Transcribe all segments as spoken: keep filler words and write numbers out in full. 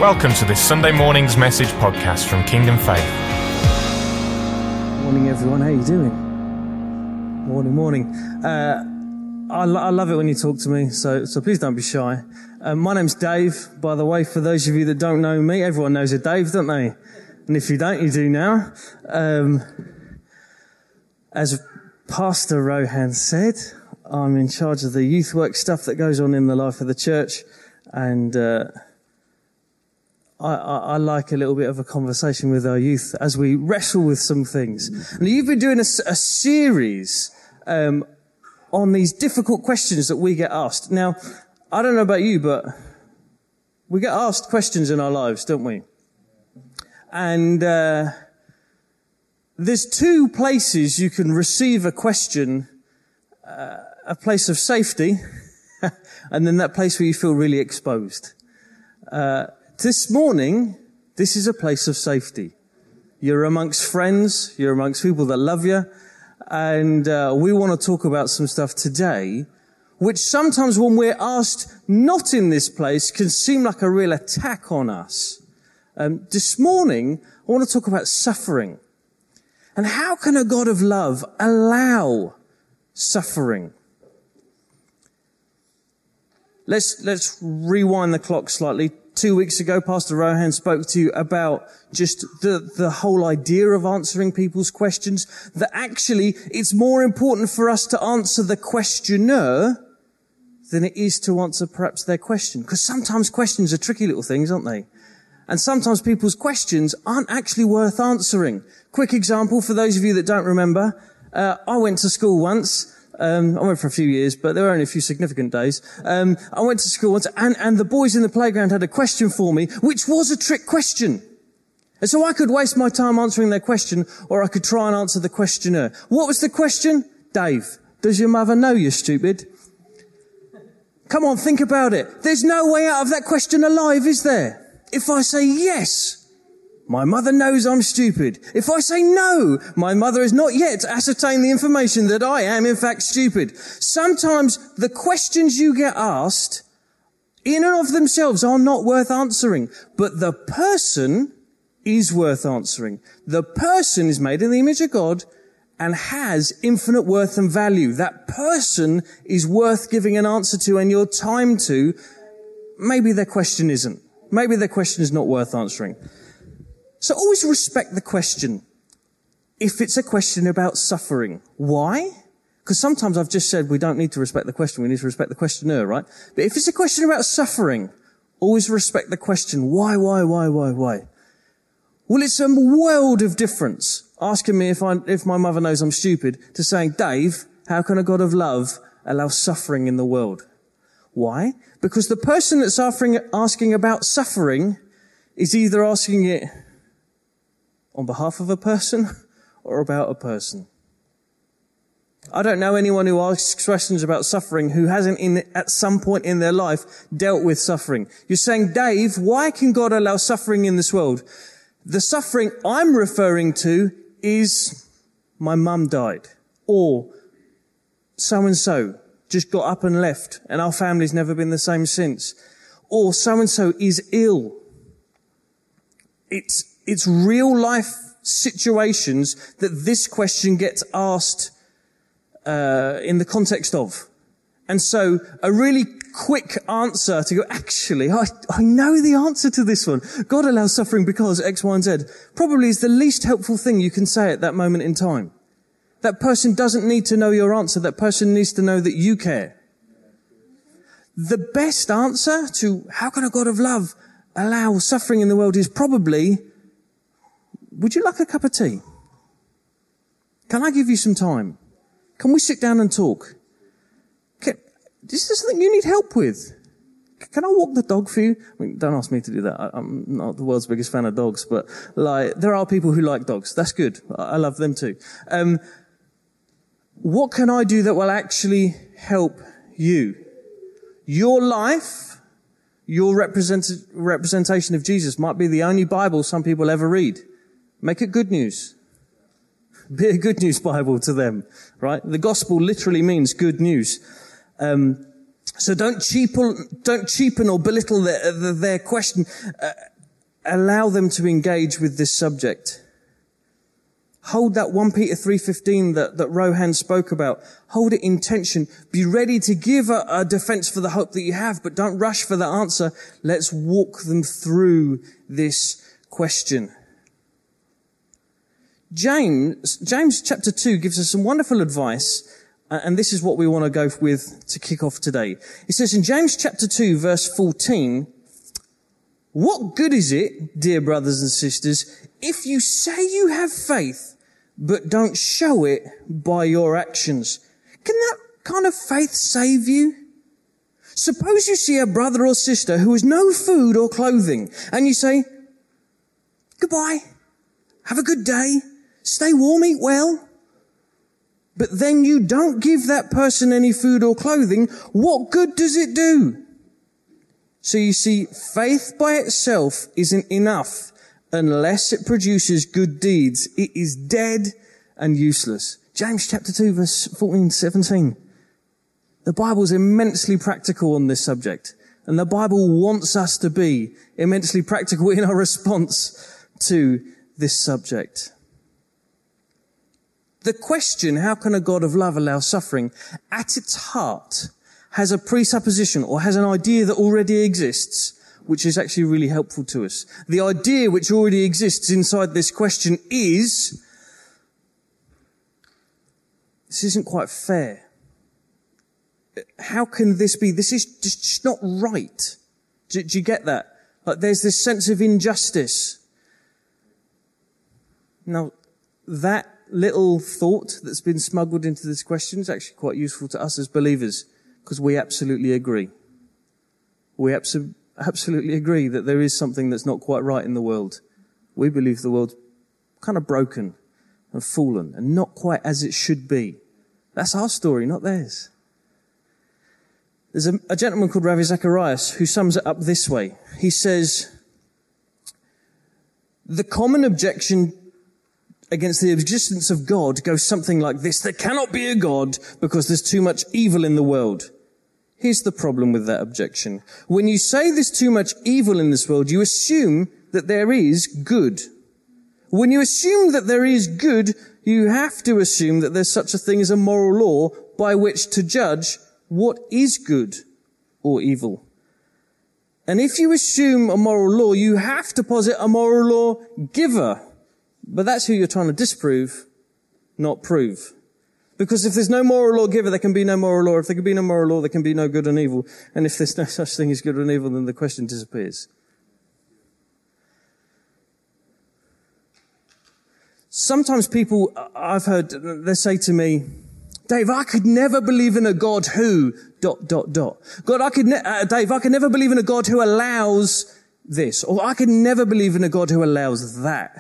Welcome to this Sunday morning's message podcast from Kingdom Faith. Morning, everyone. How you doing? Morning, morning. Uh, I, lo- I love it when you talk to me, so so please don't be shy. Um, my name's Dave, by the way. For those of you that don't know me, everyone knows a Dave, don't they? And if you don't, you do now. Um, as Pastor Rohan said, I'm in charge of the youth work stuff that goes on in the life of the church, and uh, I, I, I like a little bit of a conversation with our youth as we wrestle with some things. And you've been doing a, a series um, on these difficult questions that we get asked. Now, I don't know about you, but we get asked questions in our lives, don't we? And uh, there's two places you can receive a question, uh, a place of safety, and then that place where you feel really exposed. Uh, this morning, this is a place of safety. You're amongst friends, you're amongst people that love you, and uh, we want to talk about some stuff today, which sometimes when we're asked not in this place can seem like a real attack on us. Um, this morning, I want to talk about suffering. And how can a God of love allow suffering? Let's, let's rewind the clock slightly. Two weeks ago, Pastor Rohan spoke to you about just the, the whole idea of answering people's questions, that actually it's more important for us to answer the questioner than it is to answer perhaps their question. Because sometimes questions are tricky little things, aren't they? And sometimes people's questions aren't actually worth answering. Quick example for those of you that don't remember. Uh, I went to school once. Um, I went for a few years, but there were only a few significant days. Um, I went to school once, and, and the boys in the playground had a question for me, which was a trick question. And so I could waste my time answering their question, or I could try and answer the questioner. What was the question? Dave, does your mother know you're stupid? Come on, think about it. There's no way out of that question alive, is there? If I say yes, my mother knows I'm stupid. If I say no, my mother has not yet ascertained the information that I am in fact stupid. Sometimes the questions you get asked in and of themselves are not worth answering, but the person is worth answering. The person is made in the image of God and has infinite worth and value. That person is worth giving an answer to and your time to. Maybe their question isn't. Maybe their question is not worth answering. So always respect the question if it's a question about suffering. Why? Because sometimes I've just said we don't need to respect the question, we need to respect the questioner, right? But if it's a question about suffering, always respect the question. Why, why, why, why, why? Well, it's a world of difference asking me if I, if my mother knows I'm stupid to saying, Dave, how can a God of love allow suffering in the world? Why? Because the person that's asking, asking about suffering is either asking it on behalf of a person or about a person. I don't know anyone who asks questions about suffering who hasn't in, at some point in their life dealt with suffering. You're saying, Dave, why can God allow suffering in this world? The suffering I'm referring to is my mum died, or so-and-so just got up and left and our family's never been the same since, or so-and-so is ill. It's It's real life situations that this question gets asked uh, in the context of. And so a really quick answer to go, actually, I, I know the answer to this one. God allows suffering because X, Y, and Z probably is the least helpful thing you can say at that moment in time. That person doesn't need to know your answer. That person needs to know that you care. The best answer to how can a God of love allow suffering in the world is probably, would you like a cup of tea? Can I give you some time? Can we sit down and talk? Can, is there something you need help with? Can I walk the dog for you? I mean, don't ask me to do that. I, I'm not the world's biggest fan of dogs, but like, there are people who like dogs. That's good. I, I love them too. Um, what can I do that will actually help you? Your life, your represent, representation of Jesus might be the only Bible some people ever read. Make it good news. Be a good news Bible to them, right? The gospel literally means good news. Um, so don't cheapen, don't cheapen or belittle their, their question. Uh, allow them to engage with this subject. Hold that First Peter three fifteen that, that Rohan spoke about. Hold it in tension. Be ready to give a, a defense for the hope that you have, but don't rush for the answer. Let's walk them through this question. James, James chapter two gives us some wonderful advice, and this is what we want to go with to kick off today. It says in James chapter two verse fourteen, "What good is it, dear brothers and sisters, if you say you have faith, but don't show it by your actions? Can that kind of faith save you? Suppose you see a brother or sister who has no food or clothing, and you say, 'Goodbye, have a good day, stay warm, eat well.' But then you don't give that person any food or clothing. What good does it do?" So you see, faith by itself isn't enough unless it produces good deeds. It is dead and useless. James chapter two verse fourteen, seventeen. The Bible's immensely practical on this subject, and the Bible wants us to be immensely practical in our response to this subject. The question, how can a God of love allow suffering, at its heart has a presupposition or has an idea that already exists, which is actually really helpful to us. The idea which already exists inside this question is, this isn't quite fair. How can this be? This is just not right. Do, do you get that? Like there's this sense of injustice. Now, that little thought that's been smuggled into this question is actually quite useful to us as believers, because we absolutely agree. We absolutely absolutely agree that there is something that's not quite right in the world. We believe the world's kind of broken and fallen and not quite as it should be. That's our story, not theirs. There's a, a gentleman called Ravi Zacharias who sums it up this way. He says, "The common objection against the existence of God goes something like this: there cannot be a God because there's too much evil in the world. Here's the problem with that objection. When you say there's too much evil in this world, you assume that there is good. When you assume that there is good, you have to assume that there's such a thing as a moral law by which to judge what is good or evil. And if you assume a moral law, you have to posit a moral law giver. But that's who you're trying to disprove, not prove. Because if there's no moral law giver, there can be no moral law. If there can be no moral law, there can be no good and evil. And if there's no such thing as good and evil, then the question disappears." Sometimes people, I've heard, they say to me, "Dave, I could never believe in a God who, dot, dot, dot. God, I could, ne- uh, Dave, I could never believe in a God who allows this. Or I could never believe in a God who allows that."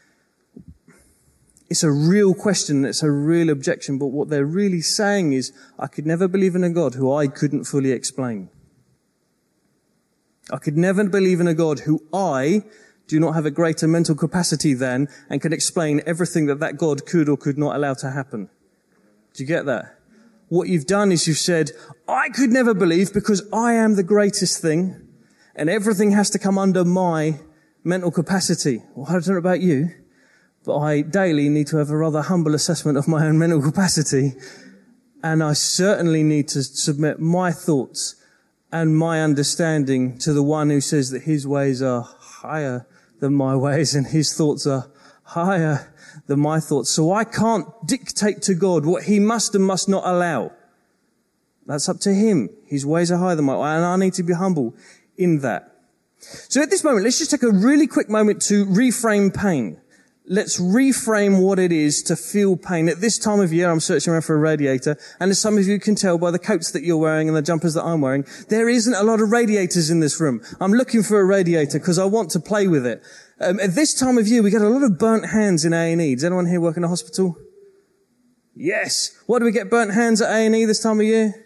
It's a real question, it's a real objection, but what they're really saying is, I could never believe in a God who I couldn't fully explain. I could never believe in a God who I do not have a greater mental capacity than and can explain everything that that God could or could not allow to happen. Do you get that? What you've done is you've said, I could never believe because I am the greatest thing and everything has to come under my mental capacity. Well, I don't know about you, but I daily need to have a rather humble assessment of my own mental capacity. And I certainly need to submit my thoughts and my understanding to the one who says that his ways are higher than my ways and his thoughts are higher than my thoughts. So I can't dictate to God what he must and must not allow. That's up to him. His ways are higher than my, and I need to be humble in that. So at this moment, let's just take a really quick moment to reframe pain. Let's reframe what it is to feel pain. At this time of year, I'm searching around for a radiator, and as some of you can tell by the coats that you're wearing and the jumpers that I'm wearing, there isn't a lot of radiators in this room. I'm looking for a radiator because I want to play with it. Um, at this time of year, we get a lot of burnt hands in A and E. Does anyone here work in a hospital? Yes. Why do we get burnt hands at A and E this time of year?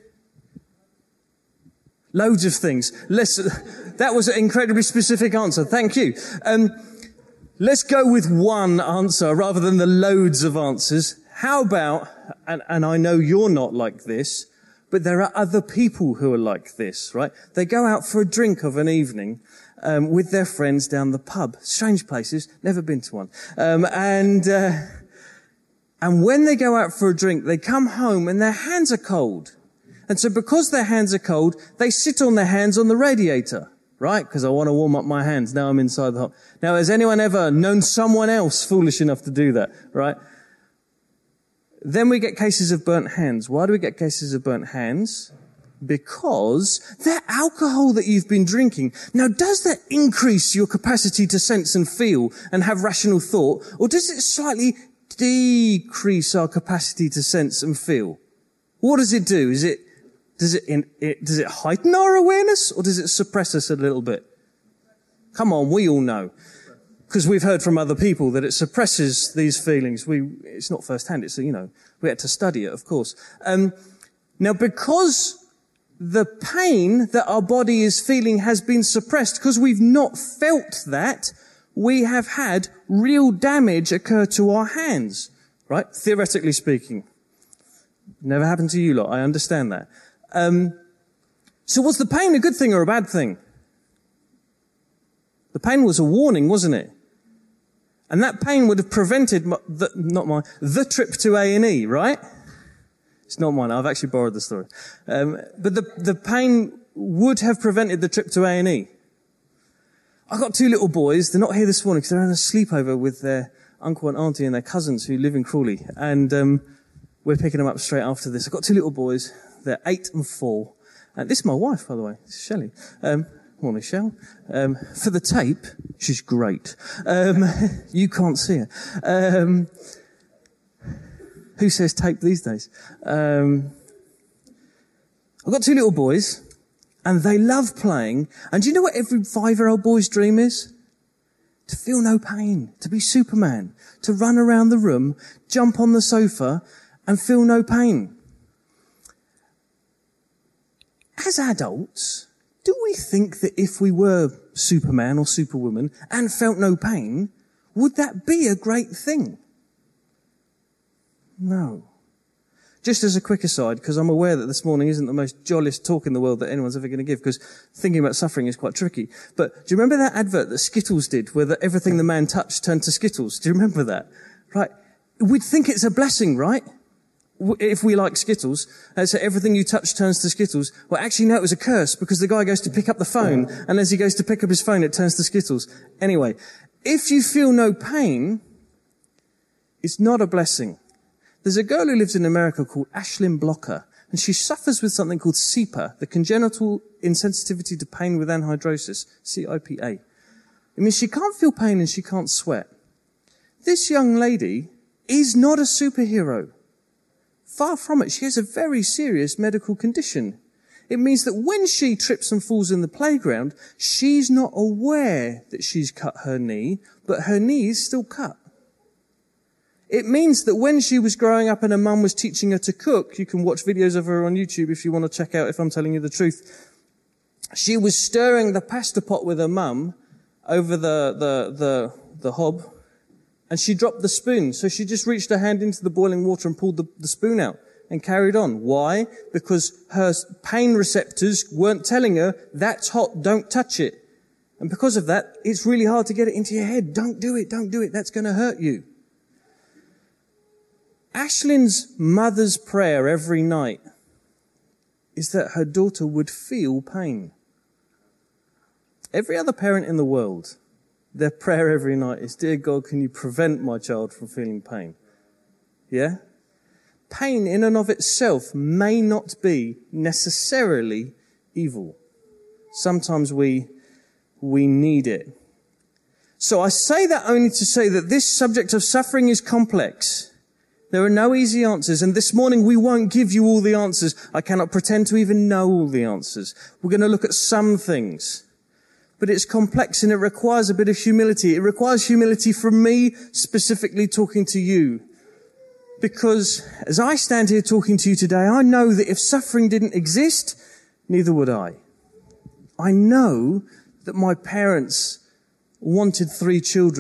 Loads of things. Let's, that was an incredibly specific answer. Thank you. Um, let's go with one answer rather than the loads of answers. How about, and, and I know you're not like this, But there are other people who are like this, right? They go out for a drink of an evening um, with their friends down the pub. Strange places, never been to one. Um, and uh, and when they go out for a drink, they come home and their hands are cold. And so because their hands are cold, they sit on their hands on the radiator, right? Because I want to warm up my hands. Now I'm inside the hot. Now, has anyone ever known someone else foolish enough to do that, right? Then we get cases of burnt hands. Why do we get cases of burnt hands? Because that alcohol that you've been drinking, now does that increase your capacity to sense and feel and have rational thought, or does it slightly decrease our capacity to sense and feel? What does it do? Is it, does it, in, it, does it heighten our awareness, or does it suppress us a little bit? Come on, we all know. Because we've heard from other people that it suppresses these feelings. We, it's not firsthand, it's, you know, we had to study it, of course. Um, now because the pain that our body is feeling has been suppressed, because we've not felt that, we have had real damage occur to our hands, right? Theoretically speaking. Never happened to you lot, I understand that. Um, so was the pain a good thing or a bad thing? The pain was a warning, wasn't it? And that pain would have prevented, my, the, not mine, the trip to A and E, right? It's not mine, I've actually borrowed the story. Um, but the, the pain would have prevented the trip to A and E. I've got two little boys, they're not here this morning because they're having a sleepover with their uncle and auntie and their cousins who live in Crawley. And um, we're picking them up straight after this. I've got two little boys, they're eight and four. And this is my wife, by the way, this is Shelley. Um, Morning, Shell. Um, for the tape, she's great. Um, you can't see her. Um, who says tape these days? Um, I've got two little boys, and they love playing. And do you know what every five-year-old boy's dream is? To feel no pain, to be Superman, to run around the room, jump on the sofa, and feel no pain. As adults, do we think that if we were Superman or Superwoman and felt no pain, would that be a great thing? No. Just as a quick aside, because I'm aware that this morning isn't the most jolliest talk in the world that anyone's ever going to give, because thinking about suffering is quite tricky. But do you remember that advert that Skittles did, where the, everything the man touched turned to Skittles? Do you remember that? Right. We'd think it's a blessing, right? If we like Skittles, and so everything you touch turns to Skittles. Well, actually, no, it was a curse, because the guy goes to pick up the phone, and as he goes to pick up his phone, it turns to Skittles. Anyway, if you feel no pain, it's not a blessing. There's a girl who lives in America called Ashlyn Blocker, and she suffers with something called C I P A, the congenital insensitivity to pain with anhidrosis, C I P A. It means she can't feel pain and she can't sweat. This young lady is not a superhero. Far from it. She has a very serious medical condition. It means that when she trips and falls in the playground, she's not aware that she's cut her knee, but her knee is still cut. It means that when she was growing up and her mum was teaching her to cook, you can watch videos of her on YouTube if you want to check out if I'm telling you the truth. She was stirring the pasta pot with her mum over the, the, the, the hob, and she dropped the spoon. So she just reached her hand into the boiling water and pulled the, the spoon out and carried on. Why? Because her pain receptors weren't telling her, that's hot, don't touch it. And because of that, it's really hard to get it into your head. Don't do it, don't do it, that's going to hurt you. Ashlyn's mother's prayer every night is that her daughter would feel pain. Every other parent in the world, their prayer every night is, dear God, can you prevent my child from feeling pain? Yeah? Pain in and of itself may not be necessarily evil. Sometimes we, we need it. So I say that only to say that this subject of suffering is complex. There are no easy answers, and this morning we won't give you all the answers. I cannot pretend to even know all the answers. We're going to look at some things. But it's complex and it requires a bit of humility. It requires humility from me specifically talking to you. Because as I stand here talking to you today, I know that if suffering didn't exist, neither would I. I know that my parents wanted three children.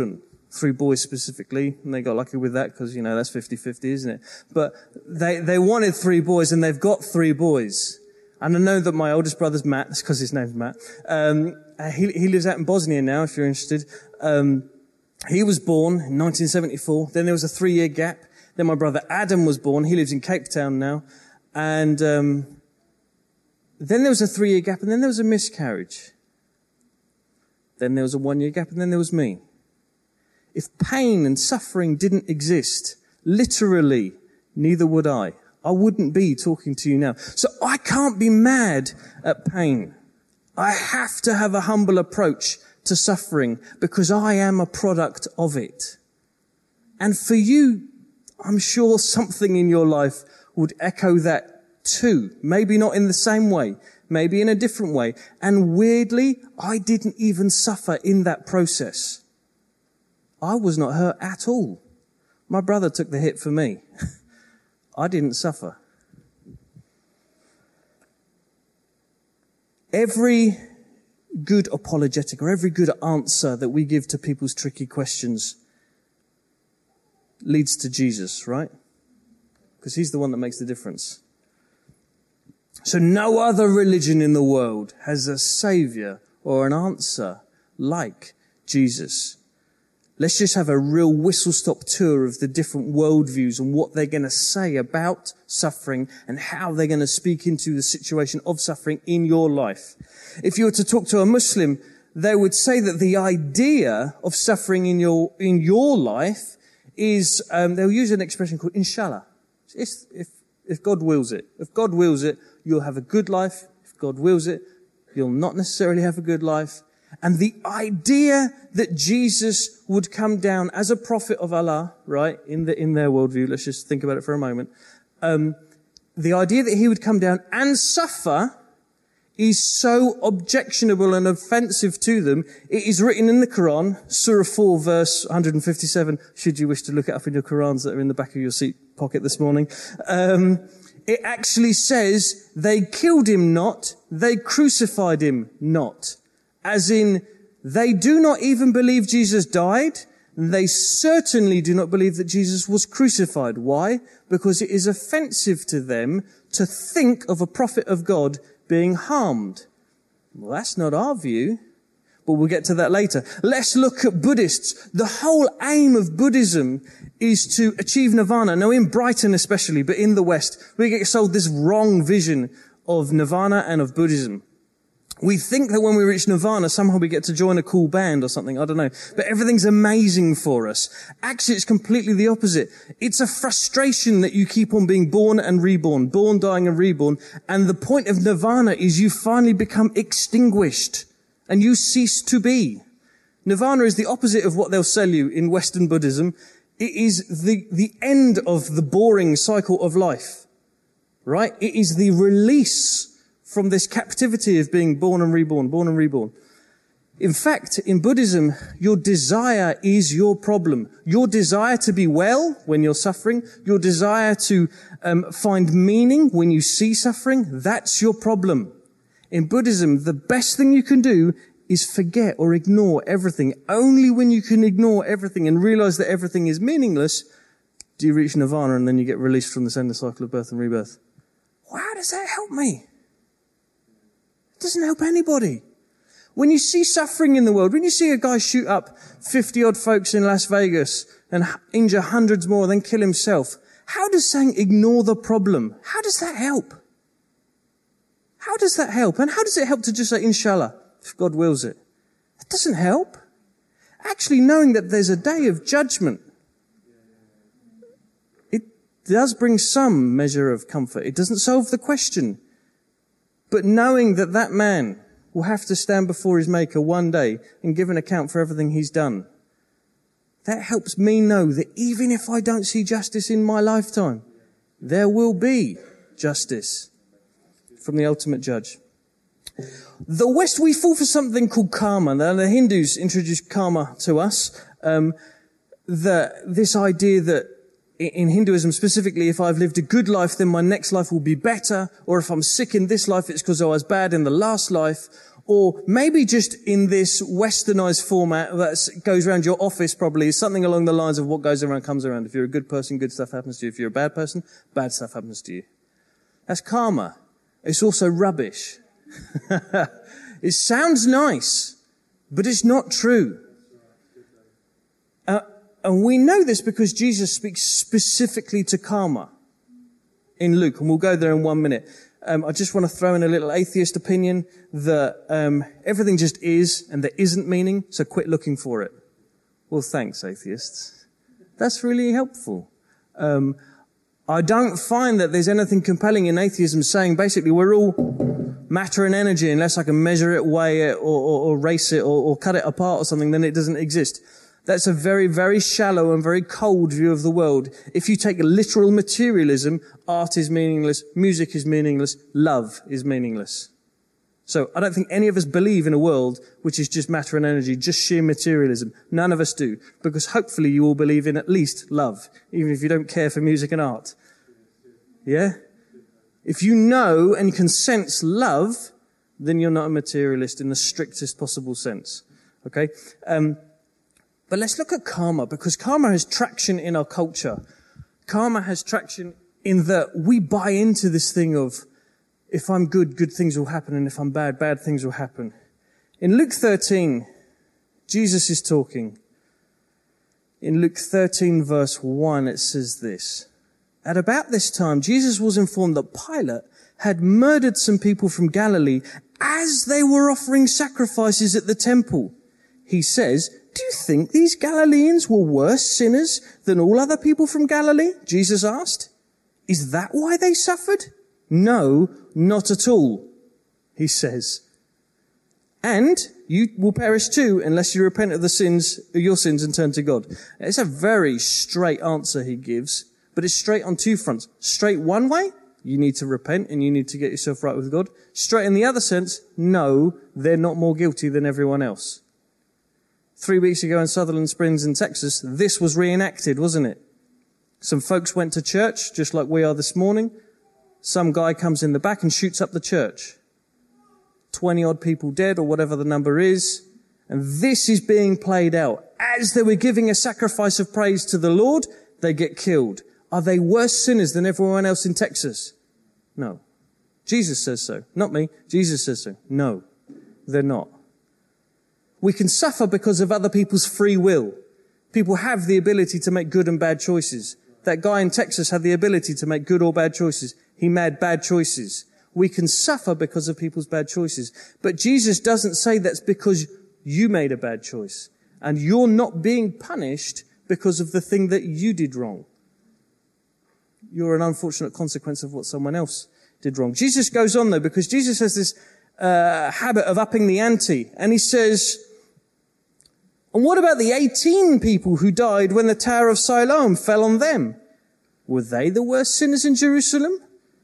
three boys specifically, and they got lucky with that because, you know, that's fifty-fifty, isn't it? But they, they wanted three boys, and they've got three boys. And I know that my oldest brother's Matt, that's because his name's Matt. Um, he, he lives out in Bosnia now, if you're interested. Um, he was born in nineteen seventy-four. Then there was a three-year gap. Then my brother Adam was born. He lives in Cape Town now. And um, then there was a three-year gap, and then there was a miscarriage. Then there was a one-year gap, and then there was me. If pain and suffering didn't exist, literally, neither would I. I wouldn't be talking to you now. So I can't be mad at pain. I have to have a humble approach to suffering because I am a product of it. And for you, I'm sure something in your life would echo that too. Maybe not in the same way, maybe in a different way. And weirdly, I didn't even suffer in that process. I was not hurt at all. My brother took the hit for me. I didn't suffer. Every good apologetic or every good answer that we give to people's tricky questions leads to Jesus, right? Because he's the one that makes the difference. So no other religion in the world has a savior or an answer like Jesus. Let's just have a real whistle-stop tour of the different worldviews and what they're going to say about suffering and how they're going to speak into the situation of suffering in your life. If you were to talk to a Muslim, they would say that the idea of suffering in your in your life is, um, they'll use an expression called inshallah. If, if, if God wills it. If God wills it, you'll have a good life. If God wills it, you'll not necessarily have a good life. And the idea that Jesus would come down as a prophet of Allah, right, in the, in their worldview, let's just think about it for a moment. Um, the idea that he would come down and suffer is so objectionable and offensive to them. It is written in the Quran, Surah four, verse one hundred fifty-seven, should you wish to look it up in your Qurans that are in the back of your seat pocket this morning. Um, it actually says, they killed him not, they crucified him not. As in, they do not even believe Jesus died. They certainly do not believe that Jesus was crucified. Why? Because it is offensive to them to think of a prophet of God being harmed. Well, that's not our view, but we'll get to that later. Let's look at Buddhists. The whole aim of Buddhism is to achieve nirvana. Now, in Brighton especially, but in the West, we get sold this wrong vision of nirvana and of Buddhism. We think that when we reach nirvana, somehow we get to join a cool band or something. I don't know. But everything's amazing for us. Actually, it's completely the opposite. It's a frustration that you keep on being born and reborn, born, dying and reborn. And the point of nirvana is you finally become extinguished and you cease to be. Nirvana is the opposite of what they'll sell you in Western Buddhism. It is the, the end of the boring cycle of life, right? It is the release from this captivity of being born and reborn, born and reborn. In fact, in Buddhism, your desire is your problem. Your desire to be well when you're suffering, your desire to um, find meaning when you see suffering, that's your problem. In Buddhism, the best thing you can do is forget or ignore everything. Only when you can ignore everything and realize that everything is meaningless, do you reach nirvana and then you get released from this endless cycle of birth and rebirth. Well, how does that help me? It doesn't help anybody. When you see suffering in the world, when you see a guy shoot up fifty odd folks in Las Vegas and injure hundreds more, then kill himself, how does saying ignore the problem, how does that help? How does that help? And how does it help to just say, inshallah, if God wills it? It doesn't help. Actually, knowing that there's a day of judgment, it does bring some measure of comfort. It doesn't solve the question. But knowing that that man will have to stand before his Maker one day and give an account for everything he's done, that helps me know that even if I don't see justice in my lifetime, there will be justice from the ultimate judge. The West, we fall for something called karma. Now, the Hindus introduced karma to us. Um, the, this idea that in Hinduism specifically, if I've lived a good life, then my next life will be better. Or if I'm sick in this life, it's because I was bad in the last life. Or maybe just in this westernized format that goes around your office probably, something along the lines of what goes around comes around. If you're a good person, good stuff happens to you. If you're a bad person, bad stuff happens to you. That's karma. It's also rubbish. It sounds nice, but it's not true. Uh, and we know this because Jesus speaks specifically to karma in Luke, and we'll go there in one minute. Um, I just want to throw in a little atheist opinion that um, everything just is and there isn't meaning, so quit looking for it. Well, thanks, atheists. That's really helpful. Um, I don't find that there's anything compelling in atheism saying basically we're all matter and energy unless I can measure it, weigh it, or, or, or race it, or, or cut it apart or something, then it doesn't exist. That's a very, very shallow and very cold view of the world. If you take literal materialism, art is meaningless, music is meaningless, love is meaningless. So I don't think any of us believe in a world which is just matter and energy, just sheer materialism. None of us do. Because hopefully you all believe in at least love, even if you don't care for music and art. Yeah? If you know and can sense love, then you're not a materialist in the strictest possible sense. Okay? Um, But let's look at karma, because karma has traction in our culture. Karma has traction in that we buy into this thing of, if I'm good, good things will happen, and if I'm bad, bad things will happen. In Luke thirteen, Jesus is talking. In Luke thirteen verse one, it says this. At about this time, Jesus was informed that Pilate had murdered some people from Galilee as they were offering sacrifices at the temple. He says, do you think these Galileans were worse sinners than all other people from Galilee? Jesus asked. Is that why they suffered? No, not at all, he says. And you will perish too unless you repent of the sins, of your sins and turn to God. It's a very straight answer he gives, but it's straight on two fronts. Straight one way, you need to repent and you need to get yourself right with God. Straight in the other sense, no, they're not more guilty than everyone else. Three weeks ago in Sutherland Springs in Texas, this was reenacted, wasn't it? Some folks went to church, just like we are this morning. Some guy comes in the back and shoots up the church. twenty odd people dead, or whatever the number is. And this is being played out. As they were giving a sacrifice of praise to the Lord, they get killed. Are they worse sinners than everyone else in Texas? No. Jesus says so. Not me. Jesus says so. No, they're not. We can suffer because of other people's free will. People have the ability to make good and bad choices. That guy in Texas had the ability to make good or bad choices. He made bad choices. We can suffer because of people's bad choices. But Jesus doesn't say that's because you made a bad choice. And you're not being punished because of the thing that you did wrong. You're an unfortunate consequence of what someone else did wrong. Jesus goes on though, because Jesus has this uh, habit of upping the ante. And he says, and what about the eighteen people who died when the Tower of Siloam fell on them? Were they the worst sinners in Jerusalem?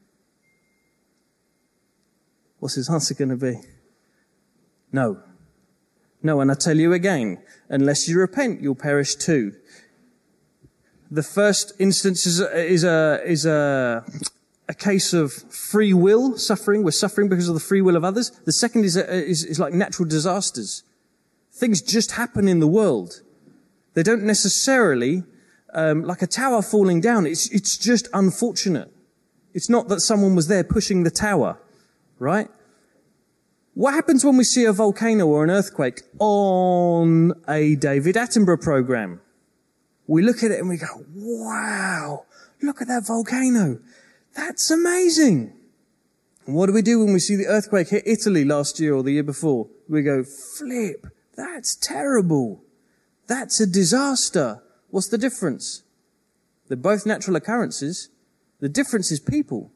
What's his answer going to be? No. No, and I tell you again, unless you repent, you'll perish too. The first instance is a, is a, is a, a case of free will suffering. We're suffering because of the free will of others. The second is, a, is, is like natural disasters. Things just happen in the world. They don't necessarily, um, like a tower falling down. It's, it's just unfortunate. It's not that someone was there pushing the tower, right? What happens when we see a volcano or an earthquake on a David Attenborough program? We look at it and we go, wow, look at that volcano. That's amazing. And what do we do when we see the earthquake hit Italy last year or the year before? We go, flip. That's terrible. That's a disaster. What's the difference? They're both natural occurrences. The difference is people.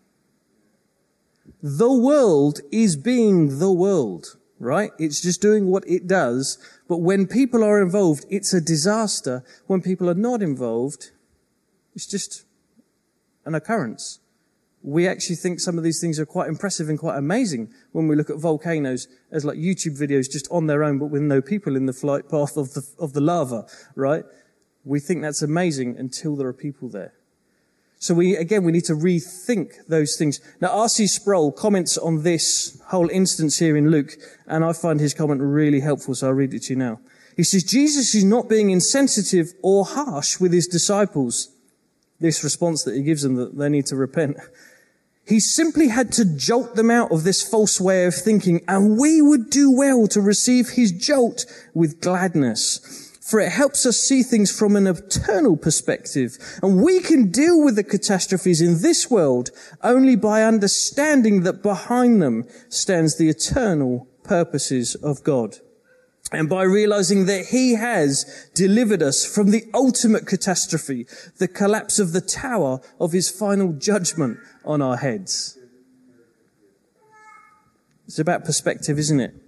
The world is being the world, right? It's just doing what it does. But when people are involved, it's a disaster. When people are not involved, it's just an occurrence. We actually think some of these things are quite impressive and quite amazing when we look at volcanoes as like YouTube videos just on their own, but with no people in the flight path of the, of the lava, right? We think that's amazing until there are people there. So we, again, we need to rethink those things. Now, R C Sproul comments on this whole instance here in Luke, and I find his comment really helpful, so I'll read it to you now. He says, Jesus is not being insensitive or harsh with his disciples. This response that he gives them, that they need to repent. He simply had to jolt them out of this false way of thinking, and we would do well to receive his jolt with gladness. For it helps us see things from an eternal perspective. And we can deal with the catastrophes in this world only by understanding that behind them stands the eternal purposes of God. And by realizing that he has delivered us from the ultimate catastrophe, the collapse of the tower of his final judgment on our heads. It's about perspective, isn't it?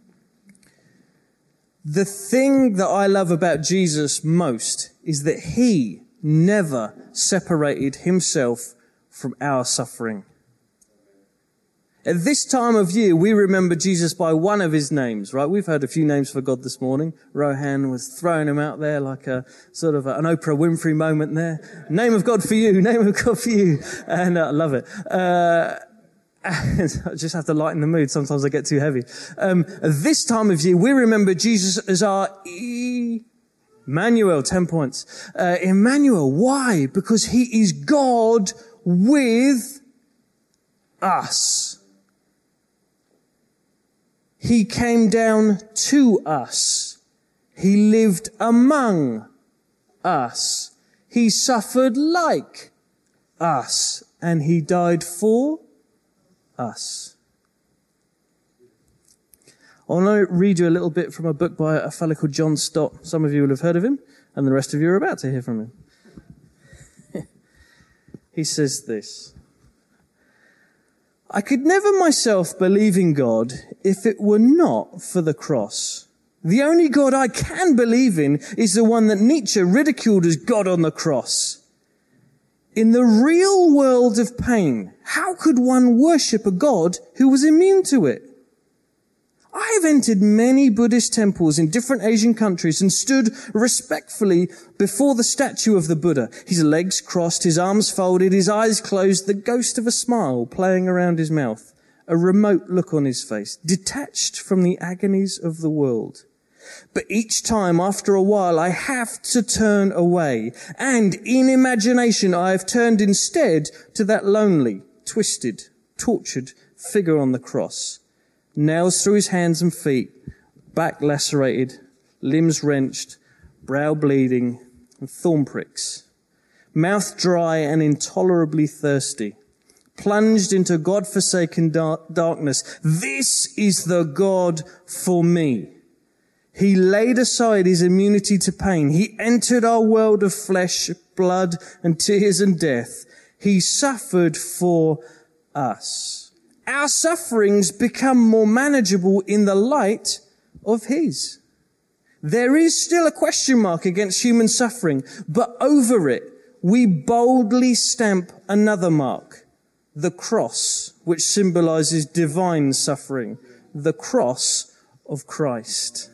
The thing that I love about Jesus most is that he never separated himself from our suffering. At this time of year, we remember Jesus by one of his names, right? We've heard a few names for God this morning. Rohan was throwing them out there like a sort of a, an Oprah Winfrey moment there. Name of God for you, name of God for you. And I uh, love it. Uh, I just have to lighten the mood. Sometimes I get too heavy. Um, this time of year, we remember Jesus as our Emmanuel, ten points. Uh, Emmanuel, why? Because he is God with us. He came down to us. He lived among us. He suffered like us. And he died for us. I want to read you a little bit from a book by a fellow called John Stott. Some of you will have heard of him, and the rest of you are about to hear from him. He says this: I could never myself believe in God if it were not for the cross. The only God I can believe in is the one that Nietzsche ridiculed as God on the cross. In the real world of pain, how could one worship a God who was immune to it? I have entered many Buddhist temples in different Asian countries and stood respectfully before the statue of the Buddha, his legs crossed, his arms folded, his eyes closed, the ghost of a smile playing around his mouth, a remote look on his face, detached from the agonies of the world. But each time, after a while, I have to turn away, and in imagination I have turned instead to that lonely, twisted, tortured figure on the cross. Nails through his hands and feet, back lacerated, limbs wrenched, brow bleeding, and thorn pricks. Mouth dry and intolerably thirsty, plunged into God-forsaken dar- darkness. This is the God for me. He laid aside his immunity to pain. He entered our world of flesh, blood, and tears and death. He suffered for us. Our sufferings become more manageable in the light of his. There is still a question mark against human suffering, but over it, we boldly stamp another mark, the cross, which symbolizes divine suffering, the cross of Christ.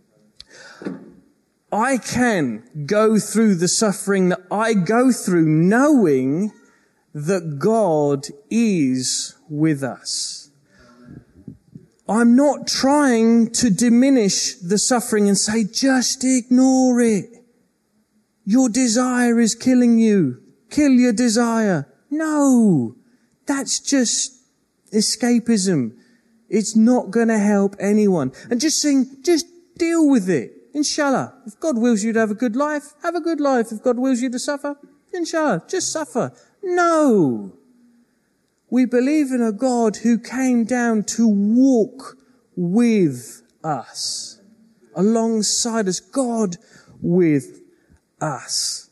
I can go through the suffering that I go through knowing that God is with us. I'm not trying to diminish the suffering and say, just ignore it. Your desire is killing you. Kill your desire. No, that's just escapism. It's not going to help anyone. And just saying, just deal with it. Inshallah. If God wills you to have a good life, have a good life. If God wills you to suffer, inshallah, just suffer. No. We believe in a God who came down to walk with us, alongside us. God with us.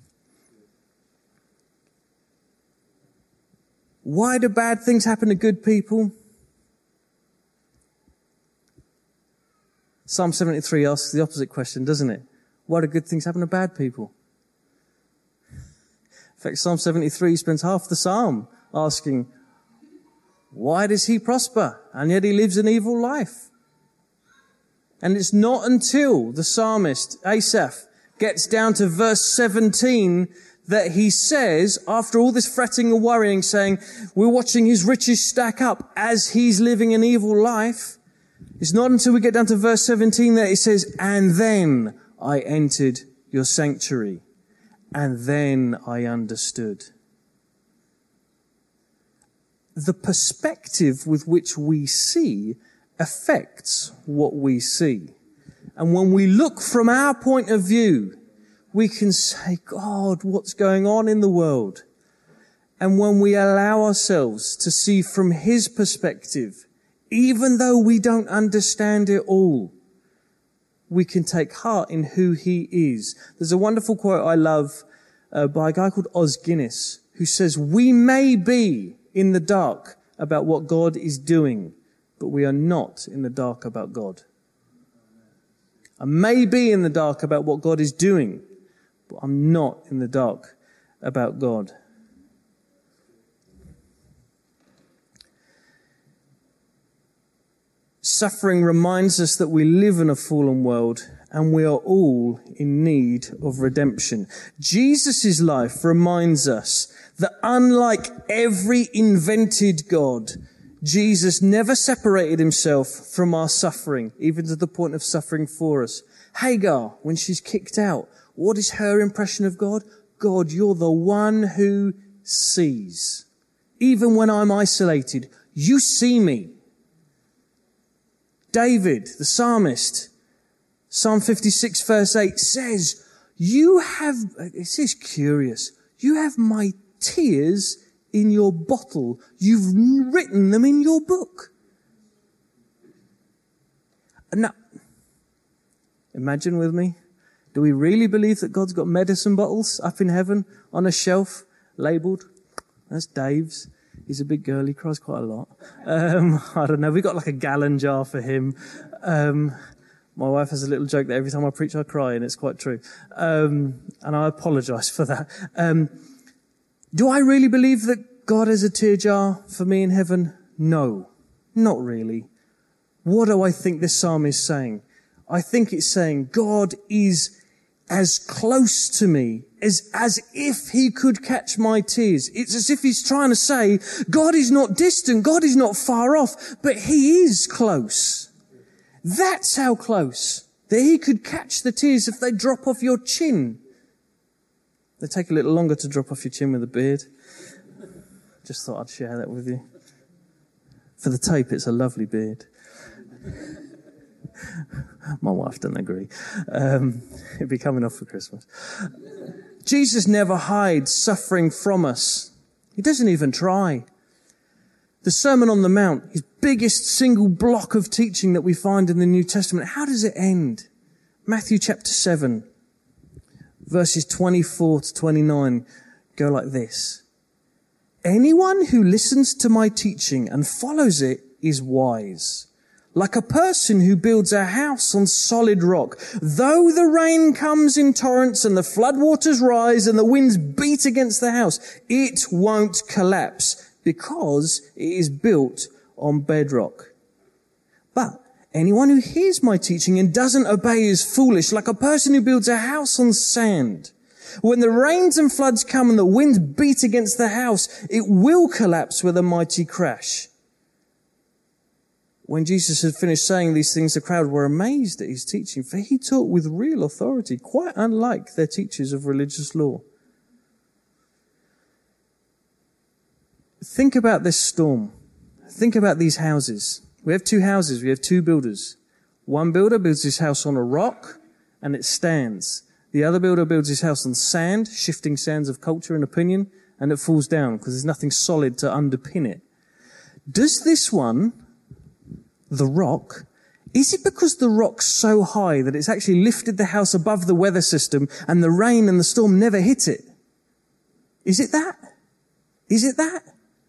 Why do bad things happen to good people? Psalm seventy-three asks the opposite question, doesn't it? Why do good things happen to bad people? In fact, Psalm seventy-three spends half the psalm asking, why does he prosper? And yet he lives an evil life. And it's not until the psalmist, Asaph, gets down to verse seventeen that he says, after all this fretting and worrying, saying, we're watching his riches stack up as he's living an evil life. It's not until we get down to verse seventeen that it says, and then I entered your sanctuary, and then I understood. The perspective with which we see affects what we see. And when we look from our point of view, we can say, God, what's going on in the world? And when we allow ourselves to see from his perspective, even though we don't understand it all, we can take heart in who he is. There's a wonderful quote I love uh, by a guy called Os Guinness, who says, we may be in the dark about what God is doing, but we are not in the dark about God. I may be in the dark about what God is doing, but I'm not in the dark about God. Suffering reminds us that we live in a fallen world and we are all in need of redemption. Jesus' life reminds us that unlike every invented God, Jesus never separated himself from our suffering, even to the point of suffering for us. Hagar, when she's kicked out, what is her impression of God? God, you're the one who sees. Even when I'm isolated, you see me. David, the psalmist, Psalm fifty-six verse eight says, you have, this is curious, you have my tears in your bottle. You've written them in your book. Now, imagine with me, do we really believe that God's got medicine bottles up in heaven on a shelf labelled? That's Dave's. He's a big girl. He cries quite a lot. Um, I don't know. We got like a gallon jar for him. Um, my wife has a little joke that every time I preach, I cry, and it's quite true. Um, and I apologise for that. Um, do I really believe that God has a tear jar for me in heaven? No, not really. What do I think this psalm is saying? I think it's saying God is as close to me as, as if he could catch my tears. It's as if he's trying to say, God is not distant, God is not far off, but he is close. That's how close. That he could catch the tears if they drop off your chin. They take a little longer to drop off your chin with a beard. Just thought I'd share that with you. For the tape, it's a lovely beard. My wife doesn't agree. Um, it'd be coming off for Christmas. Jesus never hides suffering from us. He doesn't even try. The Sermon on the Mount, his biggest single block of teaching that we find in the New Testament, how does it end? Matthew chapter seven, verses twenty-four to twenty-nine go like this. Anyone who listens to my teaching and follows it is wise, like a person who builds a house on solid rock. Though the rain comes in torrents and the floodwaters rise and the winds beat against the house, it won't collapse because it is built on bedrock. But anyone who hears my teaching and doesn't obey is foolish, like a person who builds a house on sand. When the rains and floods come and the winds beat against the house, it will collapse with a mighty crash. When Jesus had finished saying these things, the crowd were amazed at his teaching, for he taught with real authority, quite unlike their teachers of religious law. Think about this storm. Think about these houses. We have two houses. We have two builders. One builder builds his house on a rock and it stands. The other builder builds his house on sand, shifting sands of culture and opinion, and it falls down because there's nothing solid to underpin it. Does this one, the rock, is it because the rock's so high that it's actually lifted the house above the weather system and the rain and the storm never hit it? Is it that? Is it that?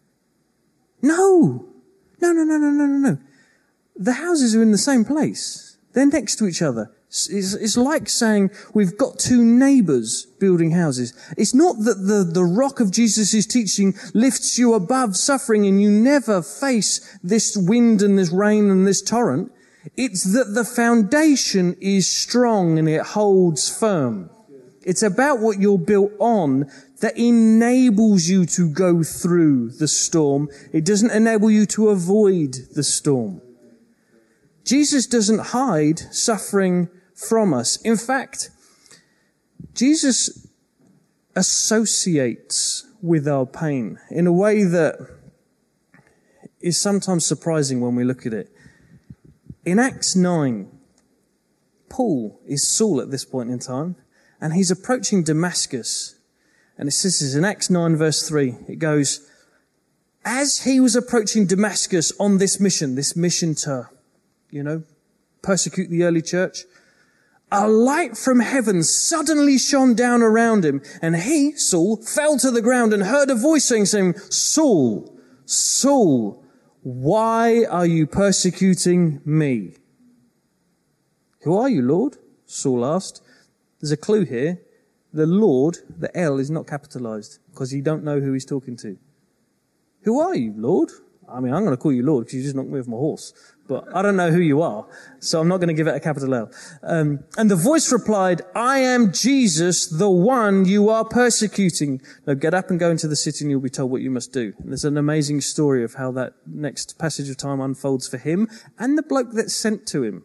No. No, no, no, no, no, no, no. The houses are in the same place. They're next to each other. It's, it's like saying we've got two neighbours building houses. It's not that the, the rock of Jesus' teaching lifts you above suffering and you never face this wind and this rain and this torrent. It's that the foundation is strong and it holds firm. It's about what you're built on that enables you to go through the storm. It doesn't enable you to avoid the storm. Jesus doesn't hide suffering from us. In fact, Jesus associates with our pain in a way that is sometimes surprising when we look at it. In Acts nine, Paul is Saul at this point in time, and he's approaching Damascus. And it says this in Acts nine verse three. It goes, as he was approaching Damascus on this mission, this mission to, you know, persecute the early church, a light from heaven suddenly shone down around him, and he, Saul, fell to the ground and heard a voice saying, saying, Saul, Saul, why are you persecuting me? Who are you, Lord? Saul asked. There's a clue here. The Lord, the L, is not capitalized because you don't know who he's talking to. Who are you, Lord? I mean, I'm going to call you Lord because you just knocked me off my horse. But I don't know who you are, so I'm not going to give it a capital L. Um, and the voice replied, I am Jesus, the one you are persecuting. Now get up and go into the city and you'll be told what you must do. And there's an amazing story of how that next passage of time unfolds for him and the bloke that's sent to him.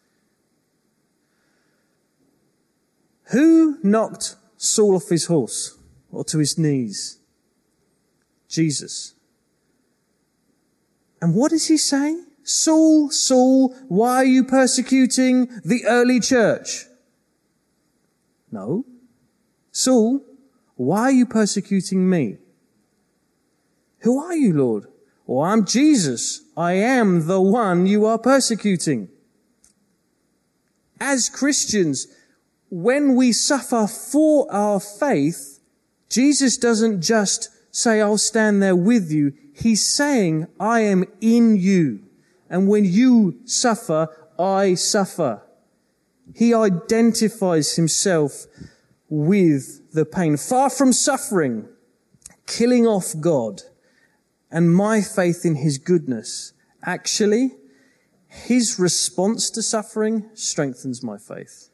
Who knocked Saul off his horse or to his knees? Jesus. And what is he saying? Saul, Saul, why are you persecuting the early church? No. Saul, why are you persecuting me? Who are you, Lord? Well, I'm Jesus. I am the one you are persecuting. As Christians, when we suffer for our faith, Jesus doesn't just say, I'll stand there with you. He's saying, I am in you. And when you suffer, I suffer. He identifies himself with the pain. Far from suffering, killing off God, and my faith in his goodness, actually, his response to suffering strengthens my faith.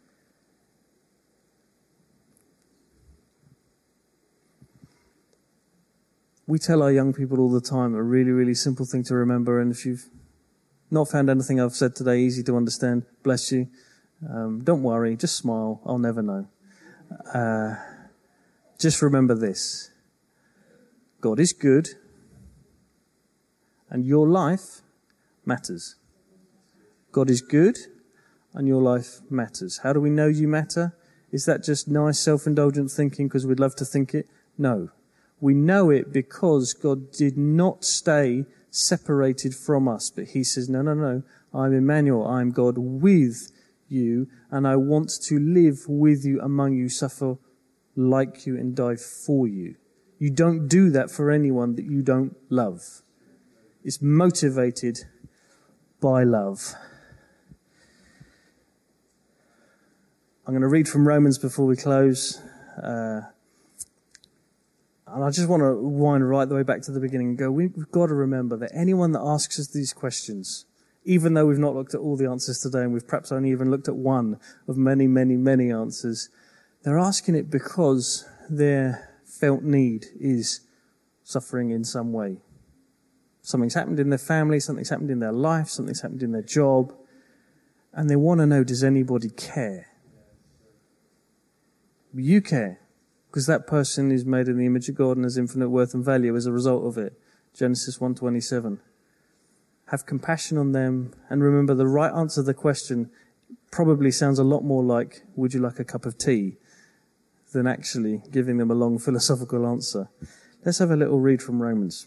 We tell our young people all the time a really, really simple thing to remember, and if you've not found anything I've said today easy to understand, bless you. Um, don't worry, just smile. I'll never know. Uh, just remember this. God is good, and your life matters. God is good, and your life matters. How do we know you matter? Is that just nice self-indulgent thinking because we'd love to think it? No. We know it because God did not stay separated from us, but he says, no, no, no, I'm Emmanuel, I'm God with you, and I want to live with you, among you, suffer like you, and die for you. You don't do that for anyone that you don't love. It's motivated by love. I'm going to read from Romans before we close. Uh, And I just want to wind right the way back to the beginning and go, we've got to remember that anyone that asks us these questions, even though we've not looked at all the answers today, and we've perhaps only even looked at one of many, many, many answers, they're asking it because their felt need is suffering in some way. Something's happened in their family, something's happened in their life, something's happened in their job, and they want to know, does anybody care? You care. Because that person is made in the image of God and has infinite worth and value as a result of it. Genesis one twenty-seven. Have compassion on them, and remember the right answer to the question probably sounds a lot more like, would you like a cup of tea, than actually giving them a long philosophical answer. Let's have a little read from Romans.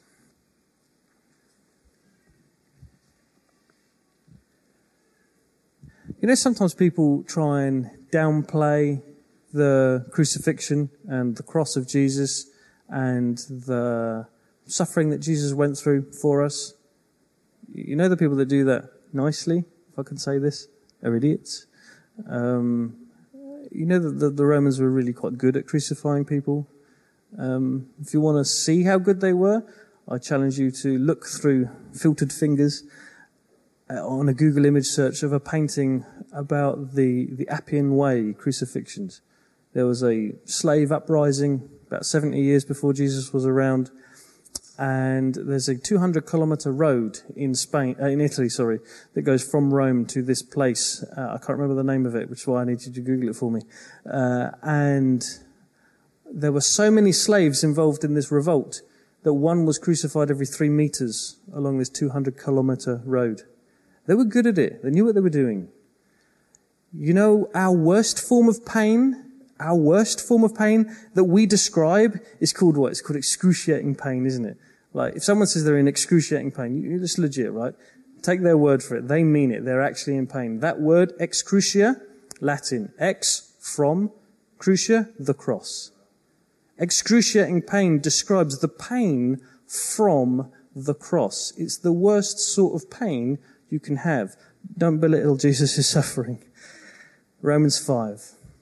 You know, sometimes people try and downplay the crucifixion and the cross of Jesus and the suffering that Jesus went through for us. You know, the people that do that nicely, if I can say this, are idiots. Um, you know that the, the Romans were really quite good at crucifying people. Um, if you want to see how good they were, I challenge you to look through filtered fingers uh, on a Google image search of a painting about the, the Appian Way crucifixions. There was a slave uprising about seventy years before Jesus was around. And there's a two hundred kilometer road in Spain, uh, in Italy, sorry, that goes from Rome to this place. Uh, I can't remember the name of it, which is why I need you to Google it for me. Uh, and there were so many slaves involved in this revolt that one was crucified every three meters along this two hundred kilometer road. They were good at it. They knew what they were doing. You know, our worst form of pain, our worst form of pain that we describe is called what? It's called excruciating pain, isn't it? Like, if someone says they're in excruciating pain, you, it's legit, right? Take their word for it. They mean it. They're actually in pain. That word, excrucia, Latin, ex, from, crucia, the cross. Excruciating pain describes the pain from the cross. It's the worst sort of pain you can have. Don't belittle Jesus' suffering. Romans five.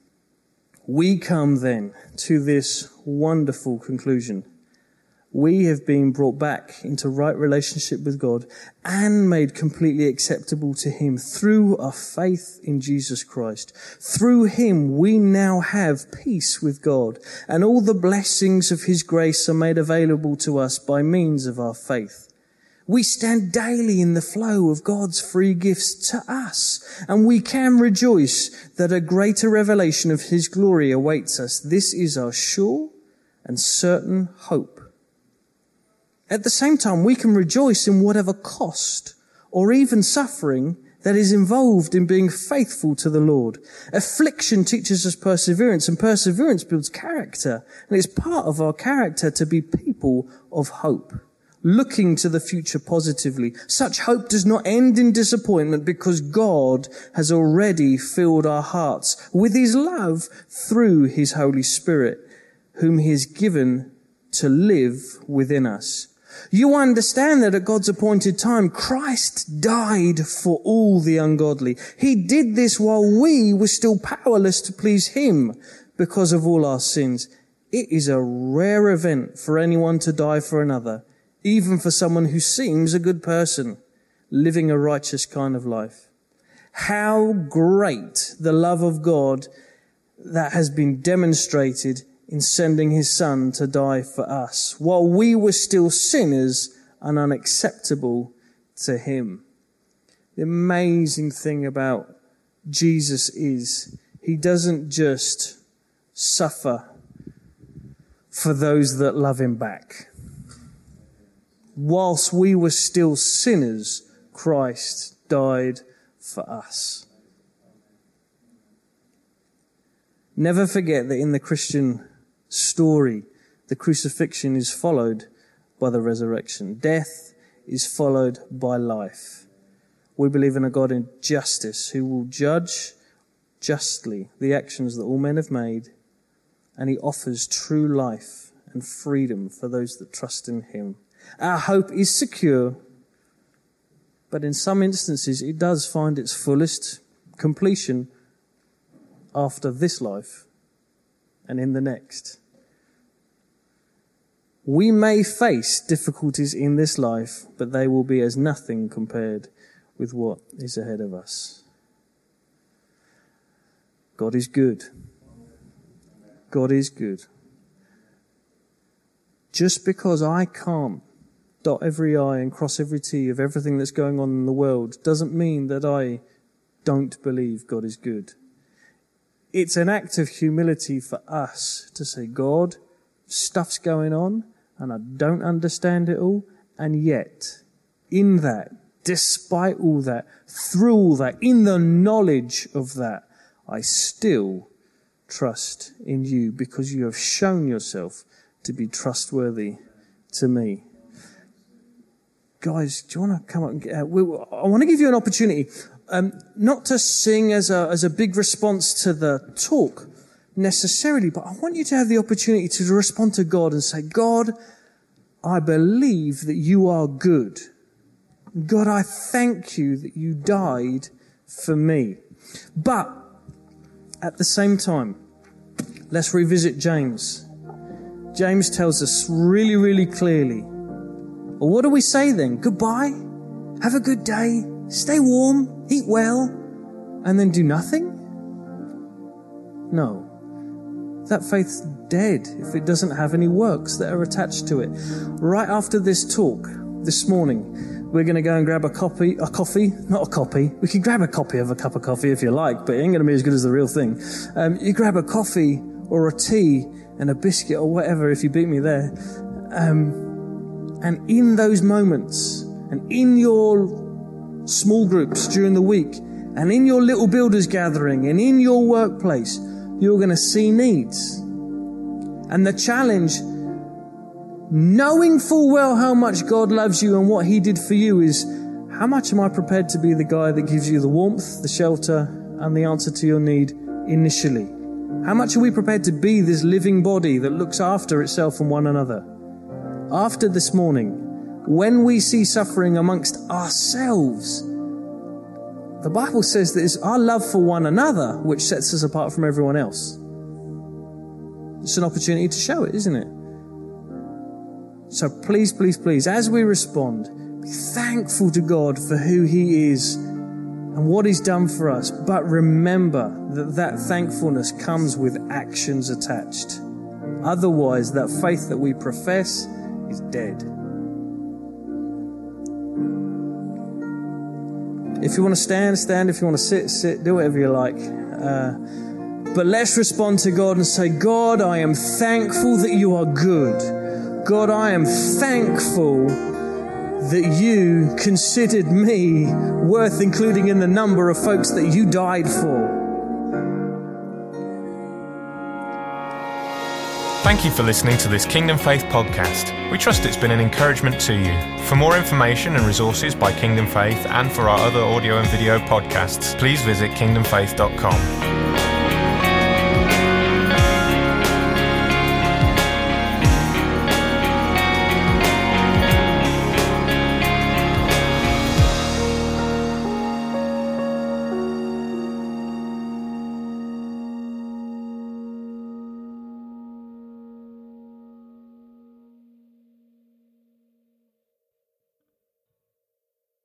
We come then to this wonderful conclusion. We have been brought back into right relationship with God and made completely acceptable to Him through our faith in Jesus Christ. Through Him we now have peace with God, and all the blessings of His grace are made available to us by means of our faith. We stand daily in the flow of God's free gifts to us, and we can rejoice that a greater revelation of His glory awaits us. This is our sure and certain hope. At the same time, we can rejoice in whatever cost or even suffering that is involved in being faithful to the Lord. Affliction teaches us perseverance, and perseverance builds character, and it's part of our character to be people of hope, looking to the future positively. Such hope does not end in disappointment because God has already filled our hearts with His love through His Holy Spirit, whom He has given to live within us. You understand that at God's appointed time, Christ died for all the ungodly. He did this while we were still powerless to please Him because of all our sins. It is a rare event for anyone to die for another, even for someone who seems a good person, living a righteous kind of life. How great the love of God that has been demonstrated in sending His Son to die for us, while we were still sinners and unacceptable to Him. The amazing thing about Jesus is He doesn't just suffer for those that love Him back. Whilst we were still sinners, Christ died for us. Never forget that in the Christian story, the crucifixion is followed by the resurrection. Death is followed by life. We believe in a God in justice who will judge justly the actions that all men have made, and He offers true life and freedom for those that trust in Him. Our hope is secure, but in some instances it does find its fullest completion after this life and in the next. We may face difficulties in this life, but they will be as nothing compared with what is ahead of us. God is good. God is good. Just because I can't dot every I and cross every T of everything that's going on in the world doesn't mean that I don't believe God is good. It's an act of humility for us to say, God, stuff's going on and I don't understand it all, and yet in that, despite all that, through all that, in the knowledge of that, I still trust in You because You have shown Yourself to be trustworthy to me. Guys, do you want to come up and get out? I want to give you an opportunity, um, not to sing as a, as a big response to the talk necessarily, but I want you to have the opportunity to respond to God and say, God, I believe that You are good. God, I thank You that You died for me. But at the same time, let's revisit James. James tells us really, really clearly, well, what do we say then? Goodbye? Have a good day? Stay warm? Eat well? And then do nothing? No. that faith's dead if it doesn't have any works that are attached to it. Right after this talk, this morning, we're going to go and grab a copy, a coffee, not a copy. We can grab a copy of a cup of coffee if you like, but it ain't going to be as good as the real thing. Um, you grab a coffee or a tea and a biscuit or whatever if you beat me there. Um, and in those moments, and in your small groups during the week, and in your little builders gathering, and in your workplace, you're going to see needs. And the challenge, knowing full well how much God loves you and what He did for you, is how much am I prepared to be the guy that gives you the warmth, the shelter, and the answer to your need initially? How much are we prepared to be this living body that looks after itself and one another? After this morning, when we see suffering amongst ourselves, the Bible says that it's our love for one another which sets us apart from everyone else. It's an opportunity to show it, isn't it? So please, please, please, as we respond, be thankful to God for who He is and what He's done for us. But remember that that thankfulness comes with actions attached. Otherwise, that faith that we profess is dead. If you want to stand, stand. If you want to sit, sit. Do whatever you like. Uh, but let's respond to God and say, God, I am thankful that you are good. God, I am thankful that you considered me worth including in the number of folks that you died for. Thank you for listening to this Kingdom Faith podcast. We trust it's been an encouragement to you. For more information and resources by Kingdom Faith and for our other audio and video podcasts, please visit kingdom faith dot com.